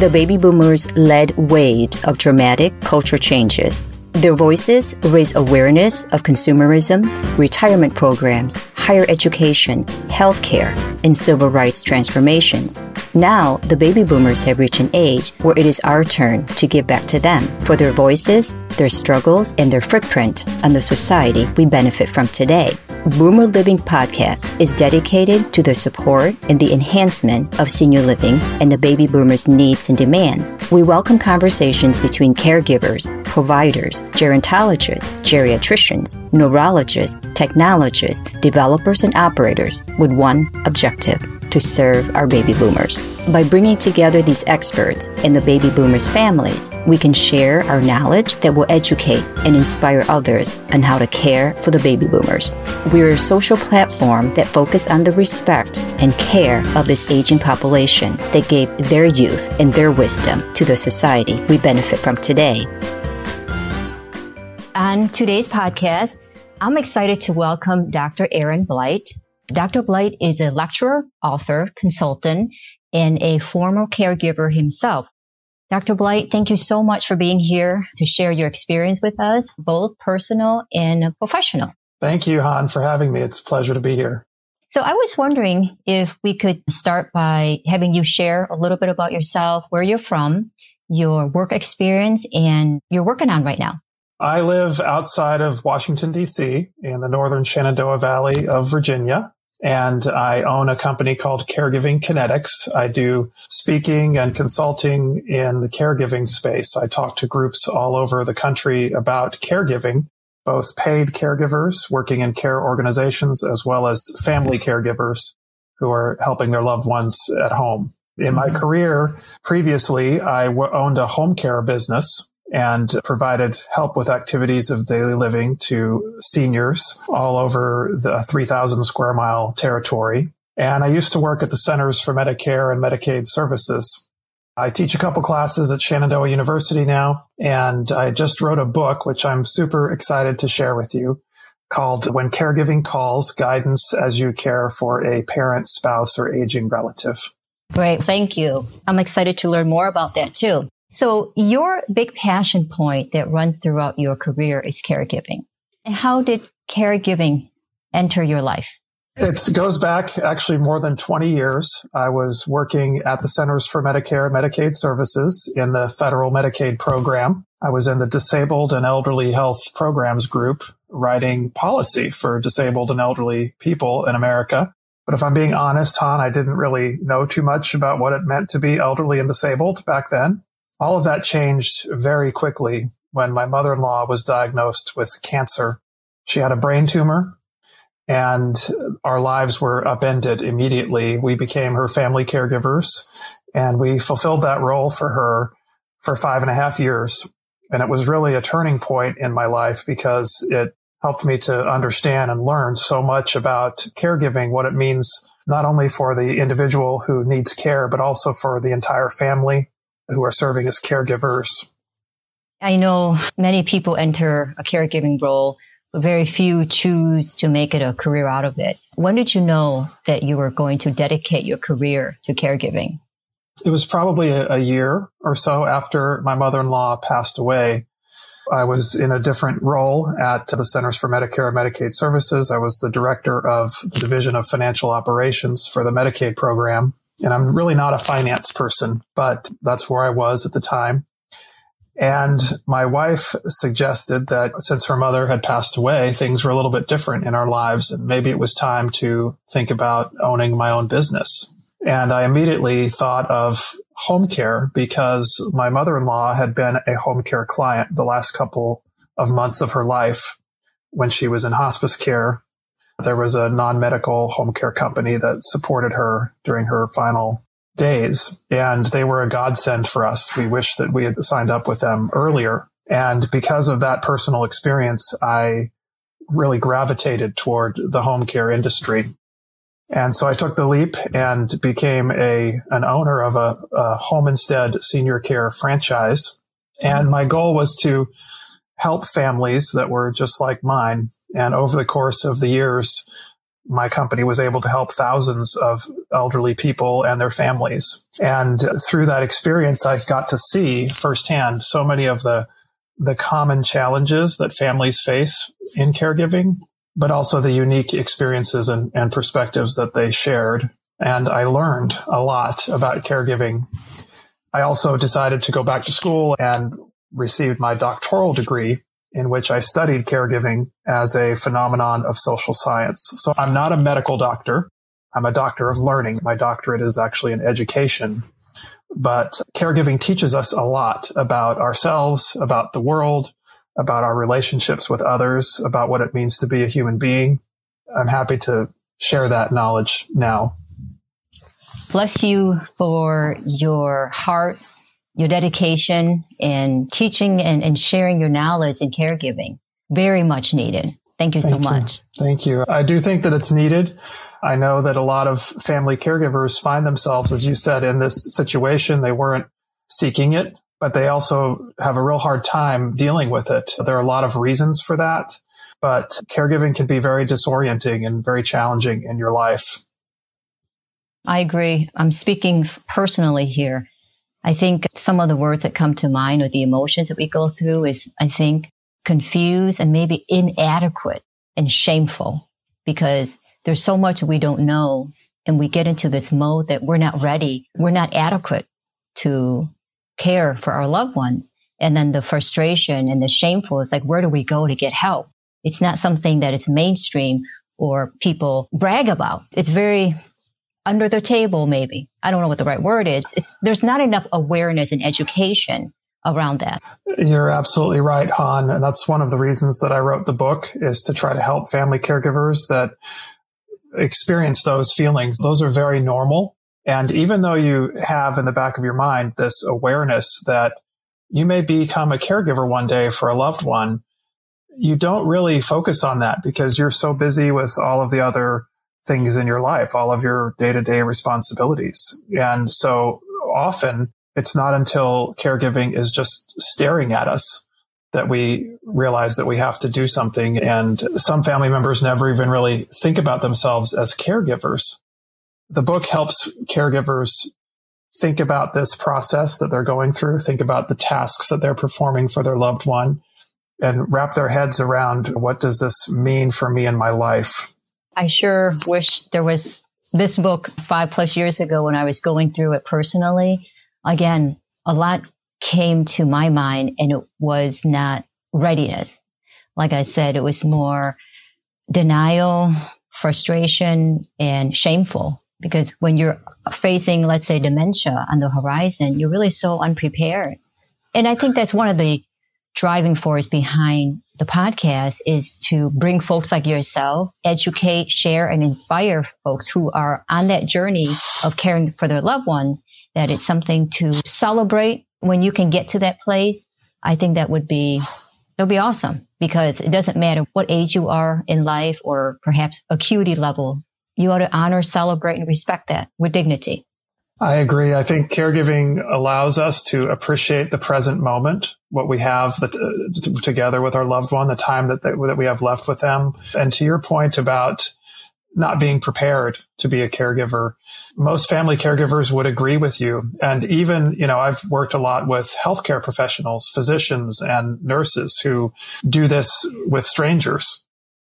The baby boomers led waves of dramatic culture changes. Their voices raised awareness of consumerism, retirement programs, higher education, healthcare, and civil rights transformations. Now, the baby boomers have reached an age where it is our turn to give back to them for their voices, their struggles, and their footprint on the society we benefit from today. Boomer Living Podcast is dedicated to the support and the enhancement of senior living and the baby boomers' needs and demands. We welcome conversations between caregivers, providers, gerontologists, geriatricians, neurologists, technologists, developers, and operators with one objective: to serve our baby boomers. By bringing together these experts and the baby boomers' families, we can share our knowledge that will educate and inspire others on how to care for the baby boomers. We're a social platform that focuses on the respect and care of this aging population that gave their youth and their wisdom to the society we benefit from today. On today's podcast, I'm excited to welcome Dr. Aaron Blight. Dr. Blight is a lecturer, author, consultant, and a former caregiver himself. Dr. Blight, thank you so much for being here to share your experience with us, both personal and professional. Thank you, Han, for having me. It's a pleasure to be here. So I was wondering if we could start by having you share a little bit about yourself, where you're from, your work experience, and you're working on right now. I live outside of Washington, D.C., in the northern Shenandoah Valley of Virginia, and I own a company called Caregiving Kinetics. I do speaking and consulting in the caregiving space. I talk to groups all over the country about caregiving, both paid caregivers working in care organizations as well as family caregivers who are helping their loved ones at home. In my career, previously, I owned a home care business and provided help with activities of daily living to seniors all over the 3,000 square mile territory. And I used to work at the Centers for Medicare and Medicaid Services. I teach a couple classes at Shenandoah University now, and I just wrote a book, which I'm super excited to share with you, called When Caregiving Calls, Guidance as You Care for a Parent, Spouse, or Aging Relative. Great. Thank you. I'm excited to learn more about that too. So your big passion point that runs throughout your career is caregiving. And how did caregiving enter your life? It goes back actually more than 20 years. I was working at the Centers for Medicare and Medicaid Services in the federal Medicaid program. I was in the Disabled and Elderly Health Programs group, writing policy for disabled and elderly people in America. But if I'm being honest, Han, I didn't really know too much about what it meant to be elderly and disabled back then. All of that changed very quickly when my mother-in-law was diagnosed with cancer. She had a brain tumor, and our lives were upended immediately. We became her family caregivers, and we fulfilled that role for her for 5.5 years. And it was really a turning point in my life because it helped me to understand and learn so much about caregiving, what it means not only for the individual who needs care, but also for the entire family who are serving as caregivers. I know many people enter a caregiving role, but very few choose to make it a career out of it. When did you know that you were going to dedicate your career to caregiving? It was probably a year or so after my mother-in-law passed away. I was in a different role at the Centers for Medicare and Medicaid Services. I was the director of the Division of Financial Operations for the Medicaid program. And I'm really not a finance person, but that's where I was at the time. And my wife suggested that since her mother had passed away, things were a little bit different in our lives. And maybe it was time to think about owning my own business. And I immediately thought of home care because my mother-in-law had been a home care client the last couple of months of her life when she was in hospice care. There was a non-medical home care company that supported her during her final days, and they were a godsend for us. We wish that we had signed up with them earlier. And because of that personal experience, I really gravitated toward the home care industry. And so I took the leap and became an owner of a Home Instead senior care franchise. And my goal was to help families that were just like mine. And over the course of the years, my company was able to help thousands of elderly people and their families. And through that experience, I got to see firsthand so many of the common challenges that families face in caregiving, but also the unique experiences and perspectives that they shared. And I learned a lot about caregiving. I also decided to go back to school and received my doctoral degree, in which I studied caregiving as a phenomenon of social science. So I'm not a medical doctor. I'm a doctor of learning. My doctorate is actually in education. But caregiving teaches us a lot about ourselves, about the world, about our relationships with others, about what it means to be a human being. I'm happy to share that knowledge now. Bless you for your heart, your dedication in teaching and sharing your knowledge in caregiving. Very much needed. Thank you so much. Thank you. I do think that it's needed. I know that a lot of family caregivers find themselves, as you said, in this situation. They weren't seeking it, but they also have a real hard time dealing with it. There are a lot of reasons for that, but caregiving can be very disorienting and very challenging in your life. I agree. I'm speaking personally here. I think some of the words that come to mind or the emotions that we go through is, I think, confused and maybe inadequate and shameful, because there's so much we don't know. And we get into this mode that we're not ready. We're not adequate to care for our loved ones. And then the frustration and the shameful is like, where do we go to get help? It's not something that is mainstream or people brag about. It's very under the table, maybe. I don't know what the right word is. There's not enough awareness and education around that. You're absolutely right, Han. And that's one of the reasons that I wrote the book, is to try to help family caregivers that experience those feelings. Those are very normal. And even though you have in the back of your mind this awareness that you may become a caregiver one day for a loved one, you don't really focus on that because you're so busy with all of the other things in your life, all of your day-to-day responsibilities. And so often it's not until caregiving is just staring at us that we realize that we have to do something. And some family members never even really think about themselves as caregivers. The book helps caregivers think about this process that they're going through, think about the tasks that they're performing for their loved one, and wrap their heads around, what does this mean for me in my life? I sure wish there was this book 5+ years ago when I was going through it personally. Again, a lot came to my mind, and it was not readiness. Like I said, it was more denial, frustration, and shameful. Because when you're facing, let's say, dementia on the horizon, you're really so unprepared. And I think that's one of the driving force behind the podcast, is to bring folks like yourself, educate, share, and inspire folks who are on that journey of caring for their loved ones, that it's something to celebrate when you can get to that place. I think that would be awesome, because it doesn't matter what age you are in life or perhaps acuity level. You ought to honor, celebrate, and respect that with dignity. I agree. I think caregiving allows us to appreciate the present moment, what we have together with our loved one, the time that we have left with them. And to your point about not being prepared to be a caregiver, most family caregivers would agree with you. And even, I've worked a lot with healthcare professionals, physicians and nurses who do this with strangers.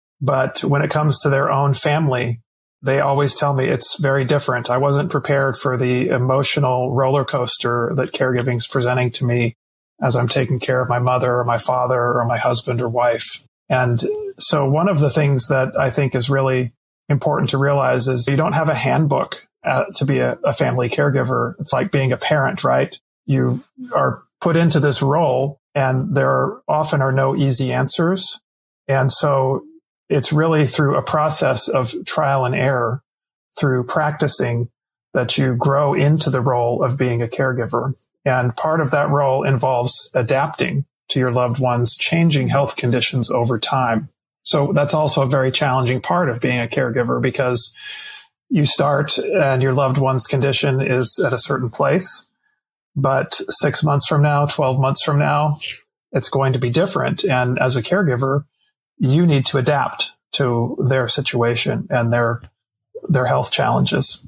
But when it comes to their own family, they always tell me it's very different. I wasn't prepared for the emotional roller coaster that caregiving is presenting to me as I'm taking care of my mother or my father or my husband or wife. And so one of the things that I think is really important to realize is you don't have a handbook to be a family caregiver. It's like being a parent, right? You are put into this role, and there often are no easy answers. And so it's really through a process of trial and error, through practicing, that you grow into the role of being a caregiver. And part of that role involves adapting to your loved one's changing health conditions over time. So that's also a very challenging part of being a caregiver, because you start and your loved one's condition is at a certain place, but 6 months from now, 12 months from now, it's going to be different. And as a caregiver, you need to adapt to their situation and their health challenges.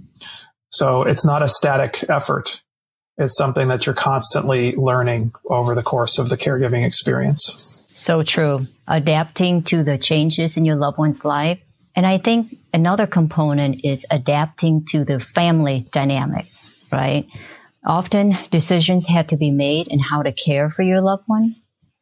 So it's not a static effort. It's something that you're constantly learning over the course of the caregiving experience. So true. Adapting to the changes in your loved one's life. And I think another component is adapting to the family dynamic, right? Often decisions have to be made in how to care for your loved one.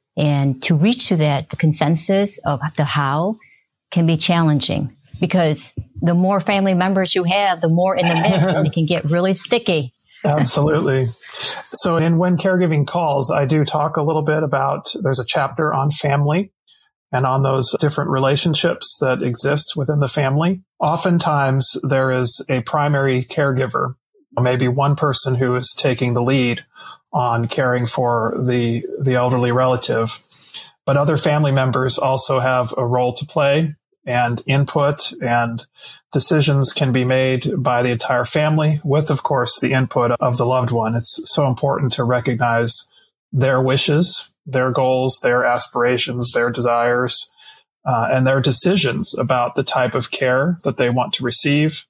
And to reach to that, the consensus of the how can be challenging because the more family members you have, the more in the mix, and it can get really sticky. Absolutely. So in When Caregiving Calls, I do talk a little bit about, there's a chapter on family and on those different relationships that exist within the family. Oftentimes there is a primary caregiver, maybe one person who is taking the lead on caring for the elderly relative, but other family members also have a role to play, and input and decisions can be made by the entire family with, of course, the input of the loved one. It's so important to recognize their wishes, their goals, their aspirations, their desires, and their decisions about the type of care that they want to receive,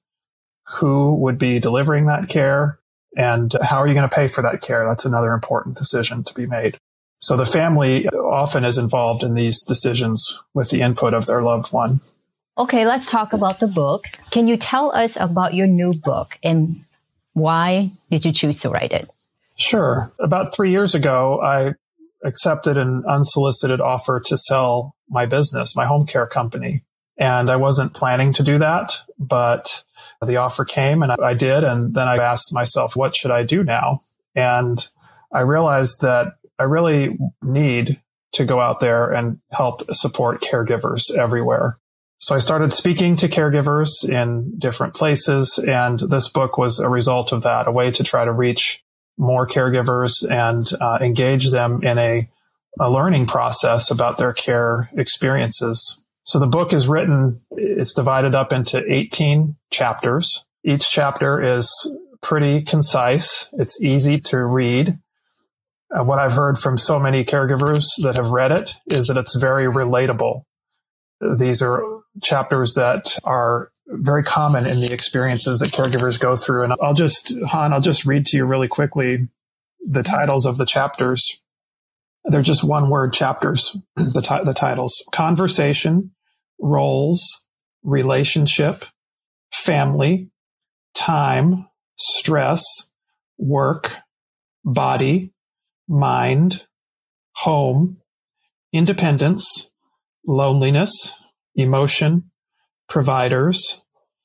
who would be delivering that care, and how are you going to pay for that care? That's another important decision to be made. So the family often is involved in these decisions with the input of their loved one. Okay, let's talk about the book. Can you tell us about your new book and why did you choose to write it? Sure. About 3 years ago, I accepted an unsolicited offer to sell my business, my home care company. And I wasn't planning to do that, but the offer came and I did. And then I asked myself, what should I do now? And I realized that I really need to go out there and help support caregivers everywhere. So I started speaking to caregivers in different places. And this book was a result of that, a way to try to reach more caregivers and engage them in a learning process about their care experiences. So the book is written, it's divided up into 18 chapters. Each chapter is pretty concise. It's easy to read. What I've heard from so many caregivers that have read it is that it's very relatable. These are chapters that are very common in the experiences that caregivers go through. And I'll just read to you really quickly the titles of the chapters. They're just one-word chapters, the titles. Conversation, roles, relationship, family, time, stress, work, body, mind, home, independence, loneliness, emotion, providers,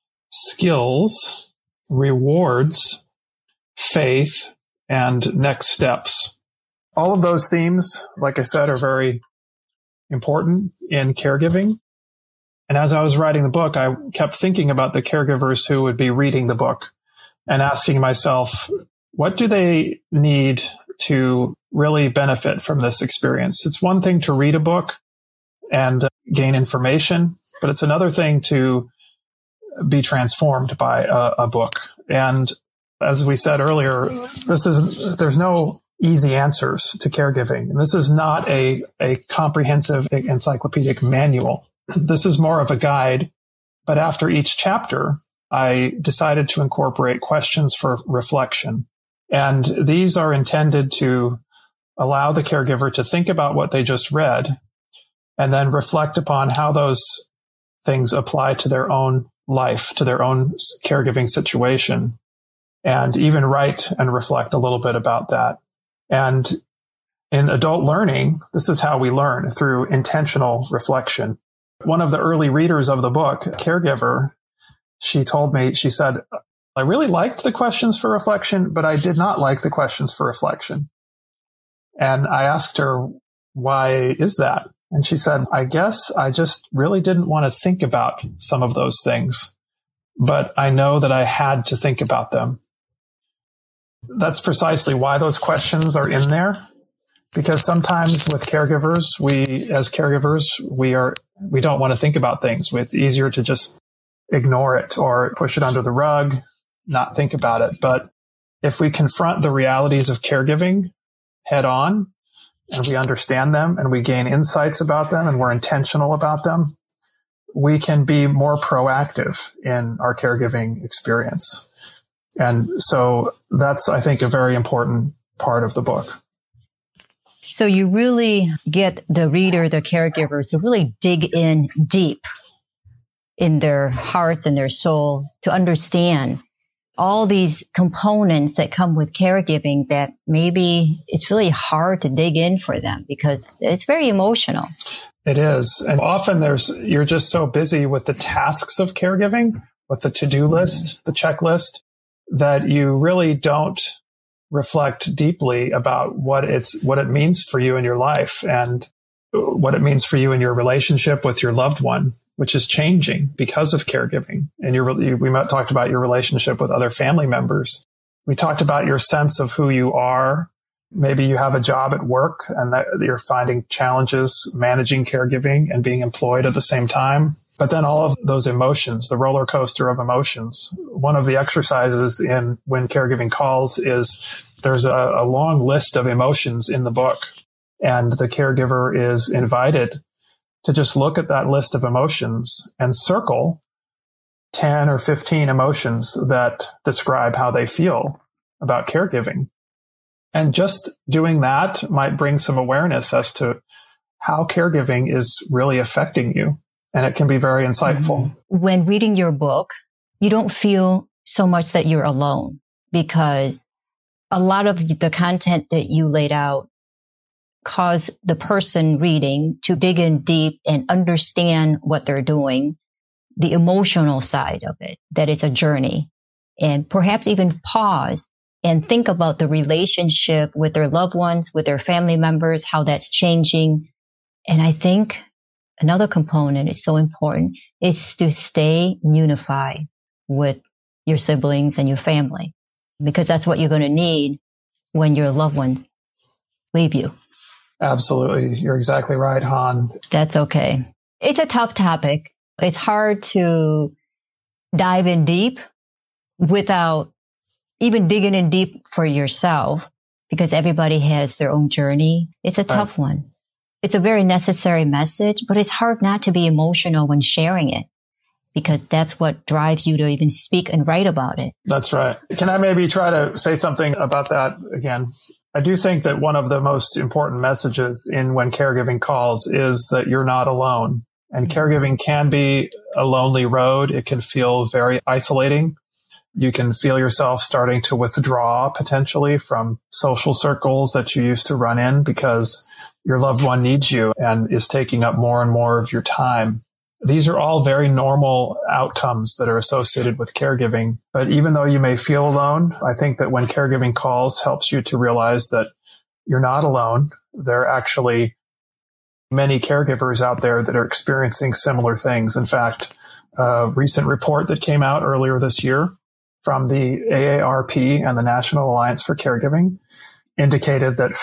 skills, rewards, faith, and next steps. All of those themes, like I said, are very important in caregiving. And as I was writing the book, I kept thinking about the caregivers who would be reading the book and asking myself, what do they need to really benefit from this experience? It's one thing to read a book and gain information, but it's another thing to be transformed by a book. And as we said earlier, there's no easy answers to caregiving. And this is not a comprehensive encyclopedic manual. This is more of a guide. But after each chapter, I decided to incorporate questions for reflection. And these are intended to allow the caregiver to think about what they just read and then reflect upon how those things apply to their own life, to their own caregiving situation, and even write and reflect a little bit about that. And in adult learning, this is how we learn, through intentional reflection. One of the early readers of the book, a caregiver, she said, I really liked the questions for reflection, but I did not like the questions for reflection. And I asked her, why is that? And she said, I guess I just really didn't want to think about some of those things, but I know that I had to think about them. That's precisely why those questions are in there. Because sometimes with caregivers, we don't want to think about things. It's easier to just ignore it or push it under the rug, not think about it. But if we confront the realities of caregiving head on, and we understand them and we gain insights about them and we're intentional about them, we can be more proactive in our caregiving experience. And so that's, I think, a very important part of the book. So you really get the reader, the caregivers to really dig in deep in their hearts and their soul to understand all these components that come with caregiving that maybe it's really hard to dig in for them because it's very emotional. It is. And often you're just so busy with the tasks of caregiving, with the to-do list, the checklist, that you really don't reflect deeply about what it means for you in your life and what it means for you in your relationship with your loved one, which is changing because of caregiving. And we talked about your relationship with other family members. We talked about your sense of who you are. Maybe you have a job at work and that you're finding challenges managing caregiving and being employed at the same time. But then all of those emotions, the roller coaster of emotions. One of the exercises in When Caregiving Calls is there's a long list of emotions in the book, and the caregiver is invited to just look at that list of emotions and circle 10 or 15 emotions that describe how they feel about caregiving. And just doing that might bring some awareness as to how caregiving is really affecting you. And it can be very insightful. When reading your book, you don't feel so much that you're alone because a lot of the content that you laid out cause the person reading to dig in deep and understand what they're doing, the emotional side of it, that it's a journey, and perhaps even pause and think about the relationship with their loved ones, with their family members, how that's changing. And I think another component is so important is to stay unified with your siblings and your family, because that's what you're going to need when your loved ones leave you. Absolutely. You're exactly right, Han. That's okay. It's a tough topic. It's hard to dive in deep without even digging in deep for yourself, because everybody has their own journey. It's a tough one. It's a very necessary message, but it's hard not to be emotional when sharing it, because that's what drives you to even speak and write about it. That's right. Can I maybe try to say something about that again? I do think that one of the most important messages in When Caregiving Calls is that you're not alone. And caregiving can be a lonely road. It can feel very isolating. You can feel yourself starting to withdraw potentially from social circles that you used to run in because your loved one needs you and is taking up more and more of your time. These are all very normal outcomes that are associated with caregiving. But even though you may feel alone, I think that When Caregiving Calls helps you to realize that you're not alone. There are actually many caregivers out there that are experiencing similar things. In fact, a recent report that came out earlier this year from the AARP and the National Alliance for Caregiving indicated that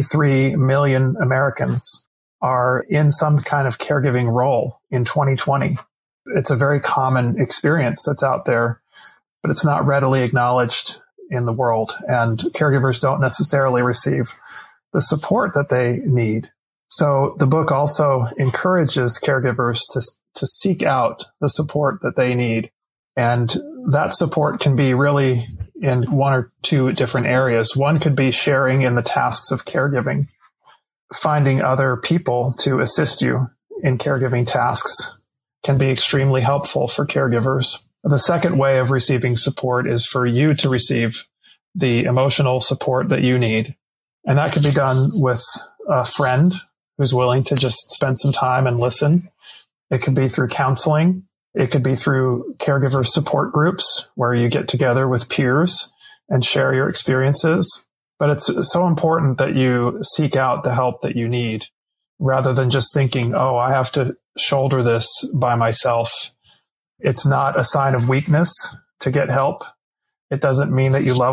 53 million Americans are in some kind of caregiving role in 2020. It's a very common experience that's out there, but it's not readily acknowledged in the world. And caregivers don't necessarily receive the support that they need. So the book also encourages caregivers to seek out the support that they need. And that support can be really in one or two different areas. One could be sharing in the tasks of caregiving. Finding other people to assist you in caregiving tasks can be extremely helpful for caregivers. The second way of receiving support is for you to receive the emotional support that you need. And that can be done with a friend who's willing to just spend some time and listen. It could be through counseling. It could be through caregiver support groups where you get together with peers and share your experiences. But it's so important that you seek out the help that you need rather than just thinking, oh, I have to shoulder this by myself. It's not a sign of weakness to get help. It doesn't mean that you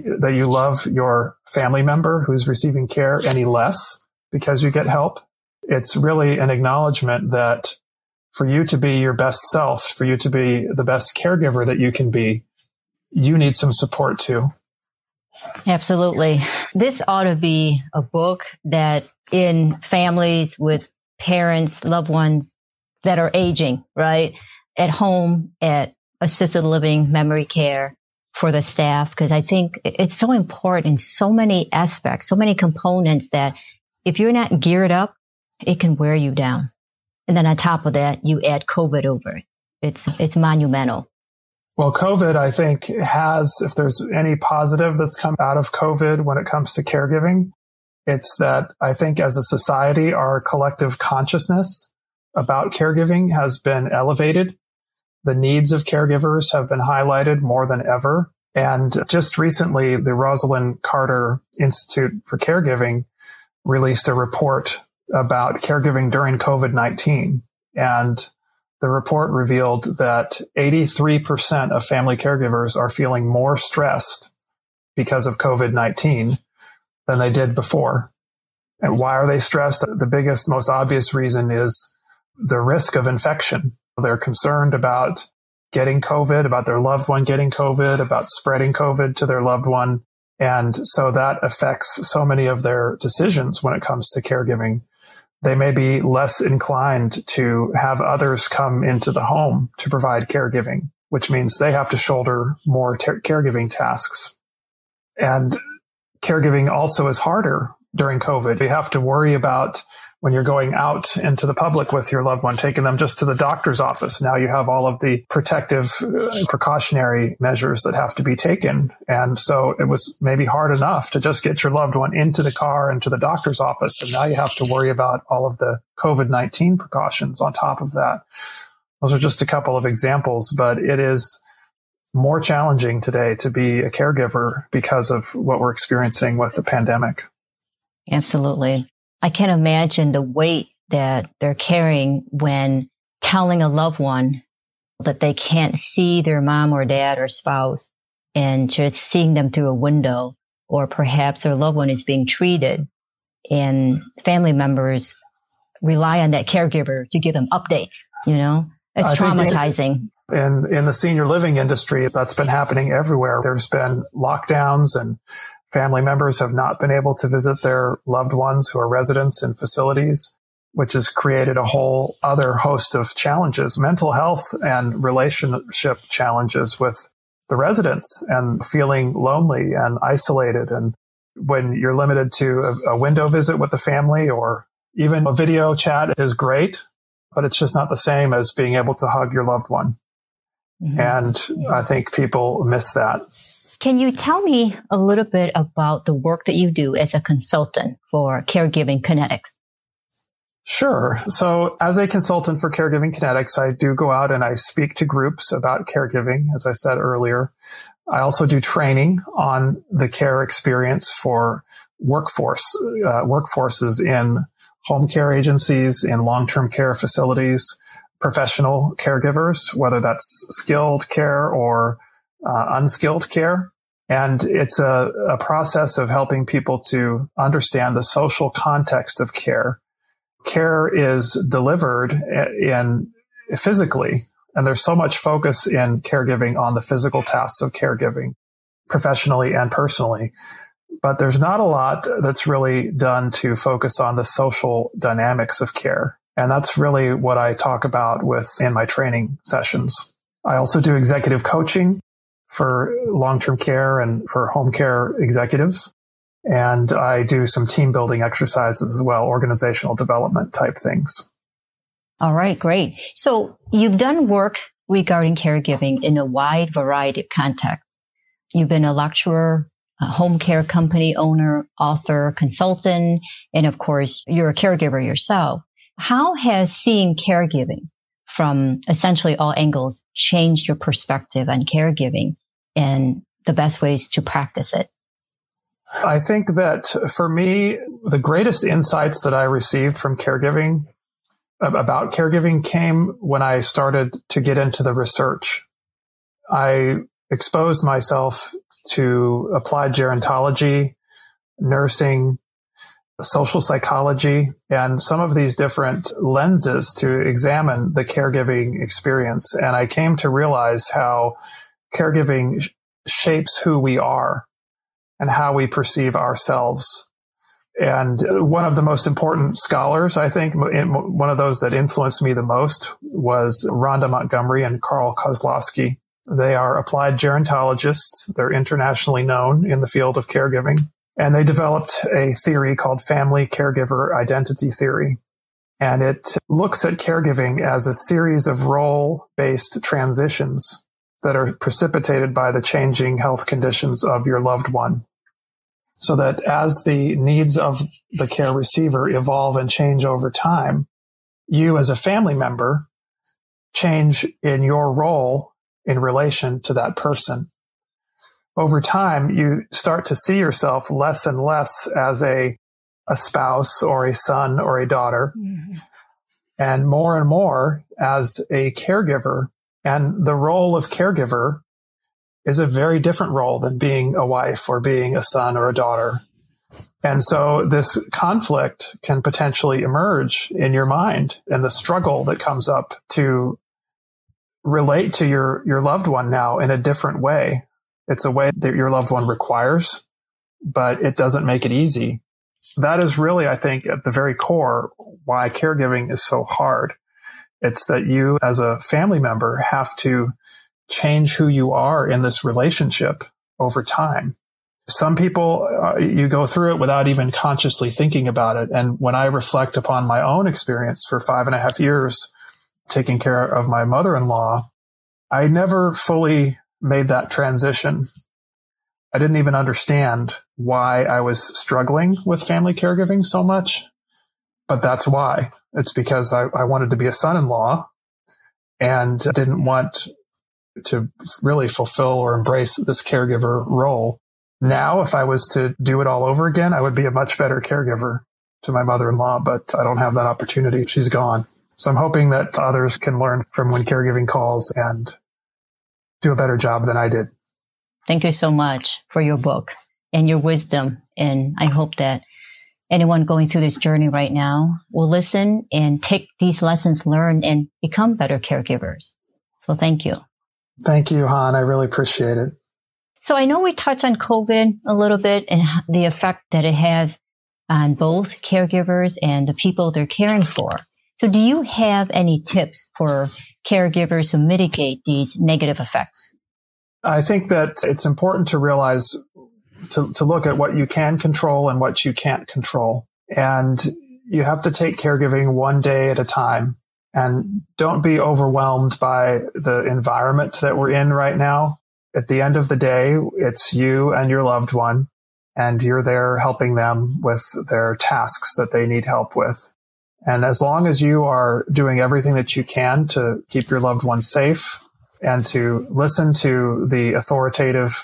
love your family member who's receiving care any less because you get help. It's really an acknowledgement that for you to be your best self, for you to be the best caregiver that you can be, you need some support too. Absolutely. This ought to be a book that in families with parents, loved ones, that are aging, right? At home, at assisted living, memory care for the staff, because I think it's so important in so many aspects, so many components that if you're not geared up, it can wear you down. And then on top of that, you add COVID over it. It's monumental. Well, COVID, I think, has, if there's any positive that's come out of COVID when it comes to caregiving, it's that I think as a society, our collective consciousness about caregiving has been elevated. The needs of caregivers have been highlighted more than ever. And just recently, the Rosalind Carter Institute for Caregiving released a report about caregiving during COVID-19. And the report revealed that 83% of family caregivers are feeling more stressed because of COVID-19 than they did before. And why are they stressed? The biggest, most obvious reason is the risk of infection. They're concerned about getting COVID, about their loved one getting COVID, about spreading COVID to their loved one. And so that affects so many of their decisions when it comes to caregiving. They may be less inclined to have others come into the home to provide caregiving, which means they have to shoulder more caregiving tasks. And caregiving also is harder during COVID. You have to worry about when you're going out into the public with your loved one, taking them just to the doctor's office. Now you have all of the protective, precautionary measures that have to be taken. And so it was maybe hard enough to just get your loved one into the car and to the doctor's office. And now you have to worry about all of the COVID-19 precautions on top of that. Those are just a couple of examples, but it is more challenging today to be a caregiver because of what we're experiencing with the pandemic. Absolutely. I can imagine the weight that they're carrying when telling a loved one that they can't see their mom or dad or spouse and just seeing them through a window, or perhaps their loved one is being treated and family members rely on that caregiver to give them updates. It's traumatizing. In the senior living industry, that's been happening everywhere. There's been lockdowns and family members have not been able to visit their loved ones who are residents in facilities, which has created a whole other host of challenges, mental health and relationship challenges with the residents, and feeling lonely and isolated. And when you're limited to a window visit with the family, or even a video chat is great, but it's just not the same as being able to hug your loved one. Mm-hmm. And I think people miss that. Can you tell me a little bit about the work that you do as a consultant for Caregiving Kinetics? Sure. So as a consultant for Caregiving Kinetics, I do go out and I speak to groups about caregiving, as I said earlier. I also do training on the care experience for workforces in home care agencies, in long-term care facilities, professional caregivers, whether that's skilled care or unskilled care. And it's a process of helping people to understand the social context of care. Care is delivered physically, and there's so much focus in caregiving on the physical tasks of caregiving, professionally and personally. But there's not a lot that's really done to focus on the social dynamics of care. And that's really what I talk about in my training sessions. I also do executive coaching for long-term care and for home care executives. And I do some team building exercises as well, organizational development type things. All right, great. So you've done work regarding caregiving in a wide variety of contexts. You've been a lecturer, a home care company owner, author, consultant, and of course, you're a caregiver yourself. How has seeing caregiving from essentially all angles changed your perspective on caregiving and the best ways to practice it? I think that for me, the greatest insights that I received from caregiving, about caregiving, came when I started to get into the research. I exposed myself to applied gerontology, nursing, social psychology, and some of these different lenses to examine the caregiving experience. And I came to realize how caregiving shapes who we are and how we perceive ourselves. And one of the most important scholars, I think, one of those that influenced me the most was Rhonda Montgomery and Carl Kozlowski. They are applied gerontologists. They're internationally known in the field of caregiving. And they developed a theory called family caregiver identity theory. And it looks at caregiving as a series of role-based transitions that are precipitated by the changing health conditions of your loved one. So that as the needs of the care receiver evolve and change over time, you as a family member change in your role in relation to that person. Over time, you start to see yourself less and less as a spouse or a son or a daughter, and more as a caregiver. And the role of caregiver is a very different role than being a wife or being a son or a daughter. And so this conflict can potentially emerge in your mind, and the struggle that comes up to relate to your loved one now in a different way. It's a way that your loved one requires, but it doesn't make it easy. That is really, I think, at the very core why caregiving is so hard. It's that you as a family member have to change who you are in this relationship over time. Some people, you go through it without even consciously thinking about it. And when I reflect upon my own experience for 5.5 years taking care of my mother-in-law, I never fully made that transition. I didn't even understand why I was struggling with family caregiving so much, but that's why. It's because I wanted to be a son-in-law and didn't want to really fulfill or embrace this caregiver role. Now, if I was to do it all over again, I would be a much better caregiver to my mother-in-law, but I don't have that opportunity. She's gone. So I'm hoping that others can learn from When Caregiving Calls and do a better job than I did. Thank you so much for your book and your wisdom. And I hope that anyone going through this journey right now will listen and take these lessons learned and become better caregivers. So thank you. Thank you, Han. I really appreciate it. So I know we touched on COVID a little bit and the effect that it has on both caregivers and the people they're caring for. So do you have any tips for caregivers who mitigate these negative effects? I think that it's important to realize, to look at what you can control and what you can't control. And you have to take caregiving one day at a time. And don't be overwhelmed by the environment that we're in right now. At the end of the day, it's you and your loved one, and you're there helping them with their tasks that they need help with. And as long as you are doing everything that you can to keep your loved one safe and to listen to the authoritative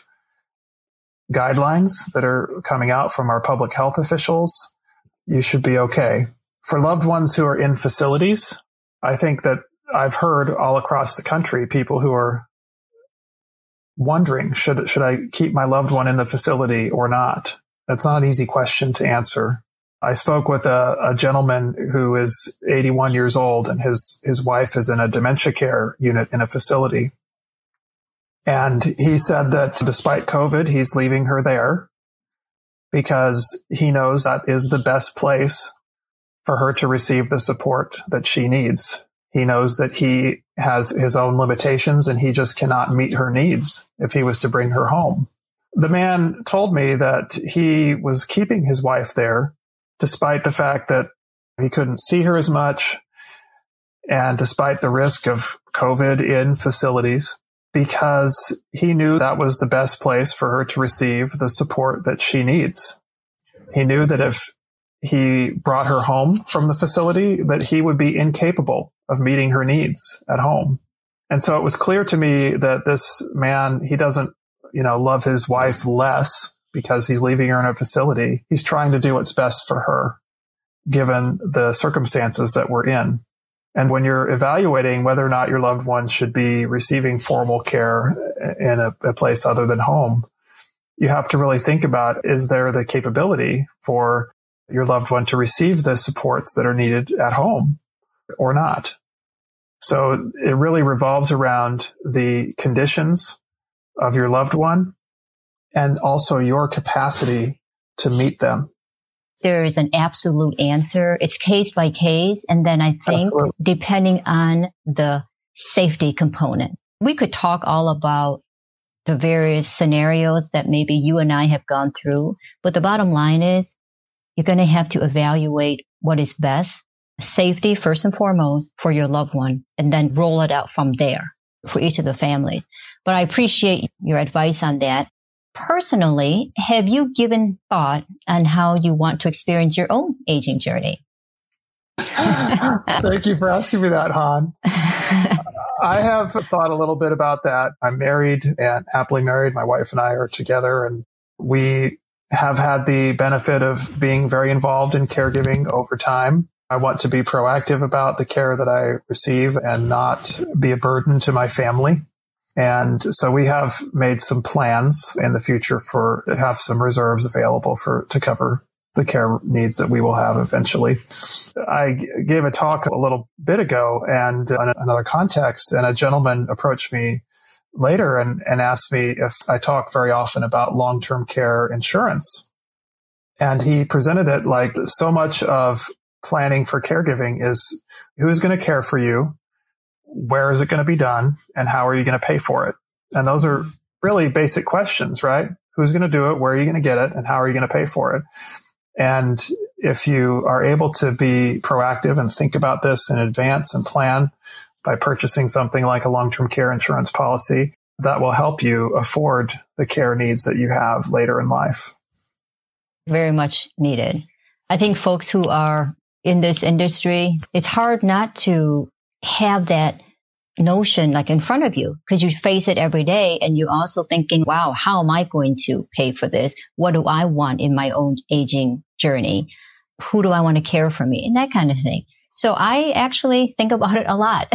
guidelines that are coming out from our public health officials, you should be okay. For loved ones who are in facilities, I think that I've heard all across the country people who are wondering, should I keep my loved one in the facility or not? That's not an easy question to answer. I spoke with a gentleman who is 81 years old, and his wife is in a dementia care unit in a facility. And he said that despite COVID, he's leaving her there because he knows that is the best place for her to receive the support that she needs. He knows that he has his own limitations and he just cannot meet her needs if he was to bring her home. The man told me that he was keeping his wife there despite the fact that he couldn't see her as much and despite the risk of COVID in facilities, because he knew that was the best place for her to receive the support that she needs. He knew that if he brought her home from the facility, that he would be incapable of meeting her needs at home. And so it was clear to me that this man, he doesn't, love his wife less because he's leaving her in a facility. He's trying to do what's best for her, given the circumstances that we're in. And when you're evaluating whether or not your loved one should be receiving formal care in a place other than home, you have to really think about, is there the capability for your loved one to receive the supports that are needed at home or not? So it really revolves around the conditions of your loved one and also your capacity to meet them. there is an absolute answer. It's case by case. And then I think depending on the safety component, we could talk all about the various scenarios that maybe you and I have gone through. But the bottom line is you're going to have to evaluate what is best, safety first and foremost for your loved one, and then roll it out from there for each of the families. But I appreciate your advice on that. Personally, have you given thought on how you want to experience your own aging journey? Thank you for asking me that, Han. I have thought a little bit about that. I'm married and happily married. My wife and I are together, and we have had the benefit of being very involved in caregiving over time. I want to be proactive about the care that I receive and not be a burden to my family. And so we have made some plans in the future have some reserves available to cover the care needs that we will have eventually. I gave a talk a little bit ago and in another context, and a gentleman approached me later and asked me if I talk very often about long-term care insurance. And he presented it like so much of planning for caregiving is who's going to care for you, where is it going to be done, and how are you going to pay for it? And those are really basic questions, right? Who's going to do it? Where are you going to get it? And how are you going to pay for it? And if you are able to be proactive and think about this in advance and plan by purchasing something like a long-term care insurance policy, that will help you afford the care needs that you have later in life. Very much needed. I think folks who are in this industry, it's hard not to have that notion like in front of you because you face it every day, and you're also thinking, wow, how am I going to pay for this? What do I want in my own aging journey? Who do I want to care for me? And that kind of thing. So I actually think about it a lot.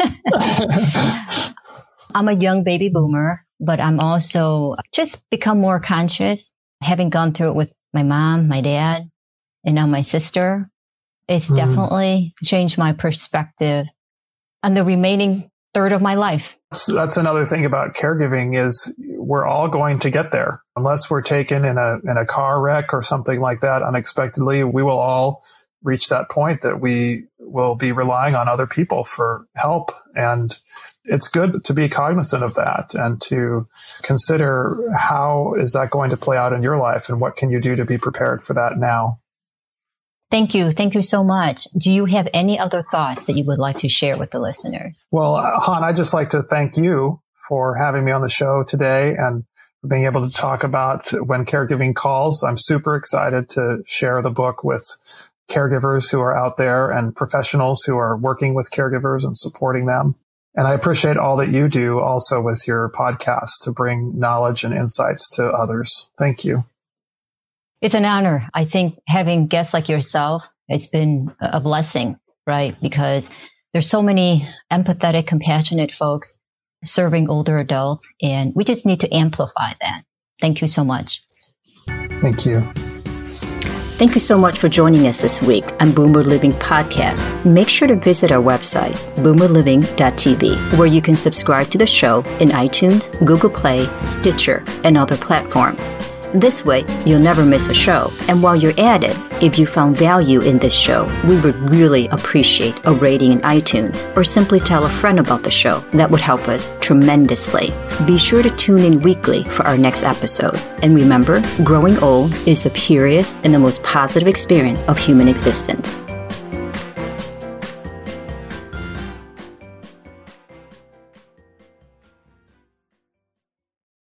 I'm a young baby boomer, but I'm also just become more conscious, having gone through it with my mom, my dad, and now my sister. It's definitely changed my perspective on the remaining third of my life. That's another thing about caregiving is we're all going to get there. Unless we're taken in a car wreck or something like that unexpectedly, we will all reach that point that we will be relying on other people for help. And it's good to be cognizant of that and to consider how is that going to play out in your life and what can you do to be prepared for that now. Thank you. Thank you so much. Do you have any other thoughts that you would like to share with the listeners? Well, Han, I'd just like to thank you for having me on the show today and being able to talk about When Caregiving Calls. I'm super excited to share the book with caregivers who are out there and professionals who are working with caregivers and supporting them. And I appreciate all that you do also with your podcast to bring knowledge and insights to others. Thank you. It's an honor. I think having guests like yourself has been a blessing, right? Because there's so many empathetic, compassionate folks serving older adults, and we just need to amplify that. Thank you so much. Thank you. Thank you so much for joining us this week on Boomer Living Podcast. Make sure to visit our website, boomerliving.tv, where you can subscribe to the show in iTunes, Google Play, Stitcher, and other platforms. This way, you'll never miss a show. And while you're at it, if you found value in this show, we would really appreciate a rating in iTunes or simply tell a friend about the show. That would help us tremendously. Be sure to tune in weekly for our next episode. And remember, growing old is the purest and the most positive experience of human existence.